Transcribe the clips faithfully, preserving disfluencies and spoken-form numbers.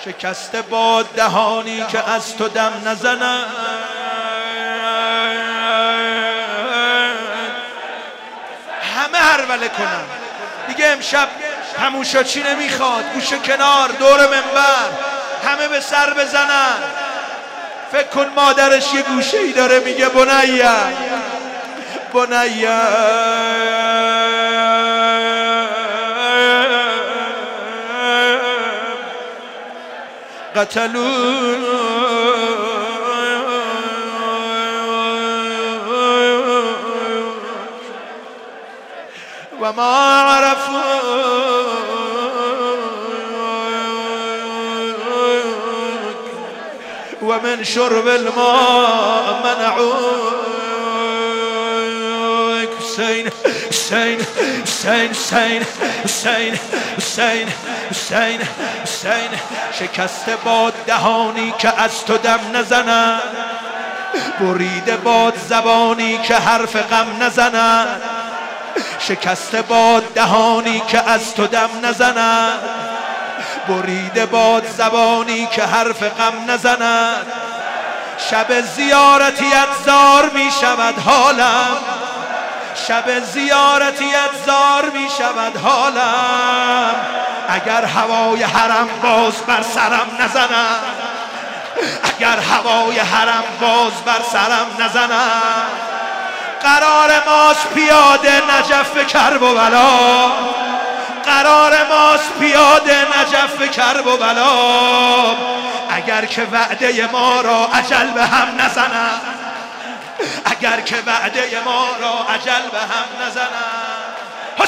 شکسته باد دهانی که از تو دم نزند، همه هروله کنن دیگه. امشب تماشاچی نمیخواد، گوشه کنار دور منبر همه به سر بزنن. فکر کن مادرش یه گوشه ای داره میگه بنیه بنیه قتلوا و ما عرفوا و من شرب الماء منعوك. حسین حسین حسین حسین حسین حسین حسین حسین شکسته باد دهانی که از تو دم نزند، بریده باد زبانی که حرف غم نزند. شکسته باد دهانی که از تو دم نزند، بریده باد زبانی که حرف غم نزند. شب زیارتیت زار می شود حالم، شب زیارتیت زار می شود حالم. اگر هوای حرم باز بر سرم نزند، اگر هوای حرم باز بر سرم نزند. قرار ماست پیاده نجف کرب و بلا، قرار ماست پیاده نجف کرب و بلا. اگر که وعده ما را اجل به هم نزند، اگر که وعده ما را اجل به هم نزند.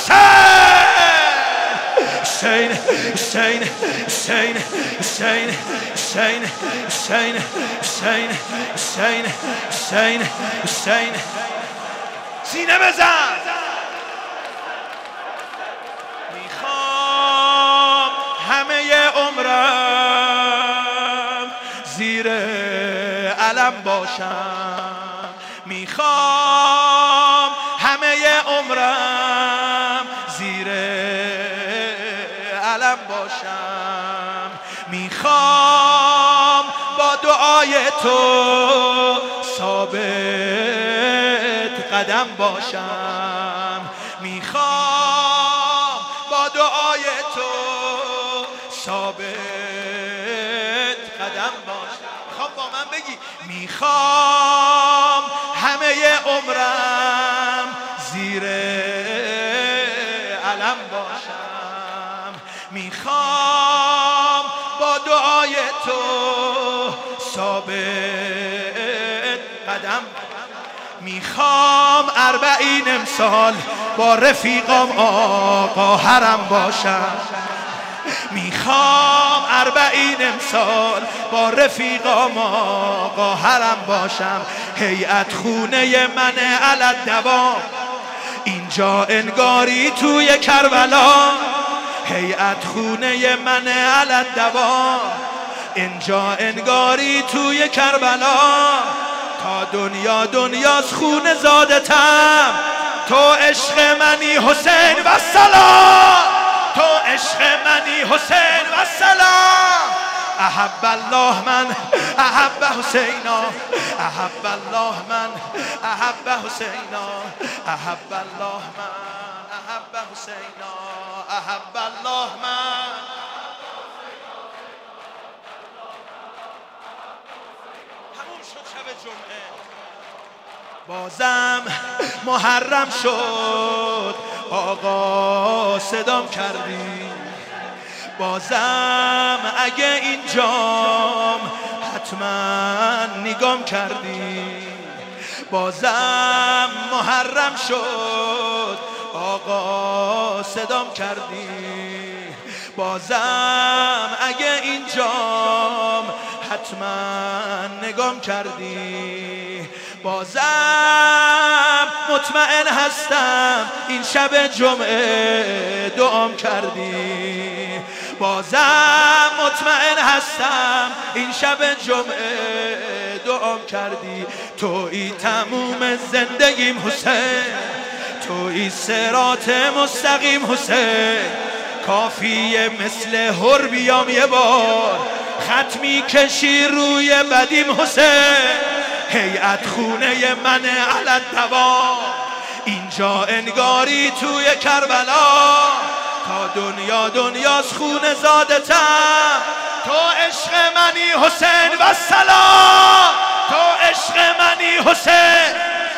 حسین حسین حسین حسین حسین حسین حسین حسین حسین حسین سینه بزن. میخوام همه عمرم زیر علم باشم، میخوام همه عمرم زیر علم باشم. میخوام با دعای تو ثابت قدم باشم، میخوام با دعای تو ثابت قدم باشم. میخوام با من بگی میخوام همه عمرم زیر علم باشم، میخوام با دعای تو ثابت قدم. میخوام اربعین امسال با رفیقام آقا حرم باشم، میخوام اربعین امسال با رفیقام آقا حرم باشم. هیئت خونه من علت دوام، اینجا انگاری توی کربلا. هیئت خونه من علت دوام، اینجا انگاری توی کربلا. تا دنیا دنیاست خون زادتم، تو عشق منی حسین و سلام، تو عشق منی حسین و سلام. احب الله من احب حسینا، احب الله من احب حسینا، احب الله من احب حسینا، احب الله من. همون شد شب جمعه، بازم محرم شد آقا صدام کردی. بازم اگه اینجام حتما نگام کردی. بازم محرم شد آقا صدام کردی. بازم اگه اینجام حتما نگام کردی. بازم مطمئن هستم این شب جمعه دعام کردی. بازم مطمئن هستم این شب جمعه دعام کردی. تویی تموم زندگیم حسین، تویی صراط مستقیم حسین. کافیه مثل هر بیام یه بار ختمی کشی روی بدیم حسین، هیئت خونه من علت دوام، اینجا انگاری توی کربلا، تا دنیا دنیاست خون زادتم، تو عشق منی حسین و سلام، تو عشق منی حسین.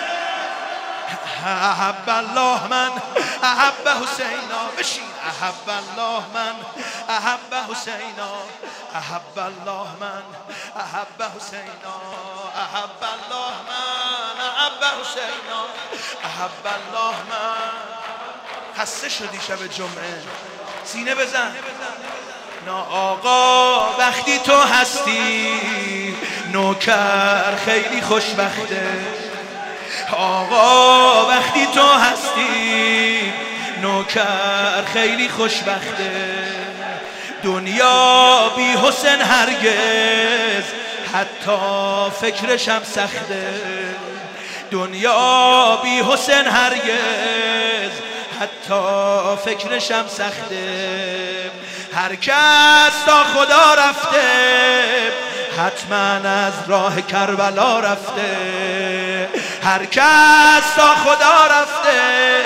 احب الله من احب حسینا، بشین. احب الله من احب حسینا، احب الله من احب حسینا، احب الله من احب حسینا، احب الله من. خسته شدی شب جمعه؟ سینه بزن. نا آقا وقتی تو هستی نوکر خیلی خوشبخته، آقا وقتی تو هستی نوکر خیلی خوشبخته، دنیا بی حسین هرگز حتی فکرشم سخته، دنیا بی حسین هرگز حتی فکرشم سخته، هر کس تا خدا رفته حتما از راه کربلا رفته، هر کس تا خدا رفته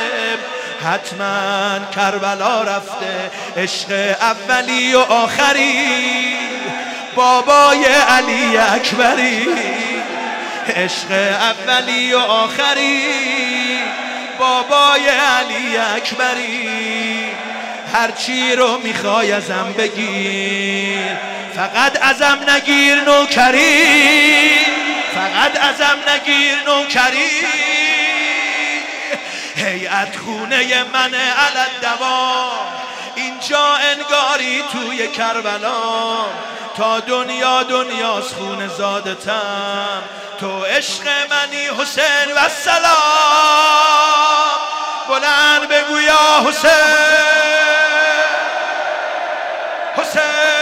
حتما کربلا رفته، عشق اولی و آخری بابای علی اکبری، عشق اولی و آخری بابای علی اکبری، هرچی رو میخوای ازم بگیر فقط ازم نگیر نوکری، فقط ازم نگیر نوکری، هیئت خونه من علت دوام، اینجا انگاری توی کربلا، تا دنیا دنیاست خون زادتم، تو عشق منی حسین و سلام، بلند بگو یا حسین، حسین.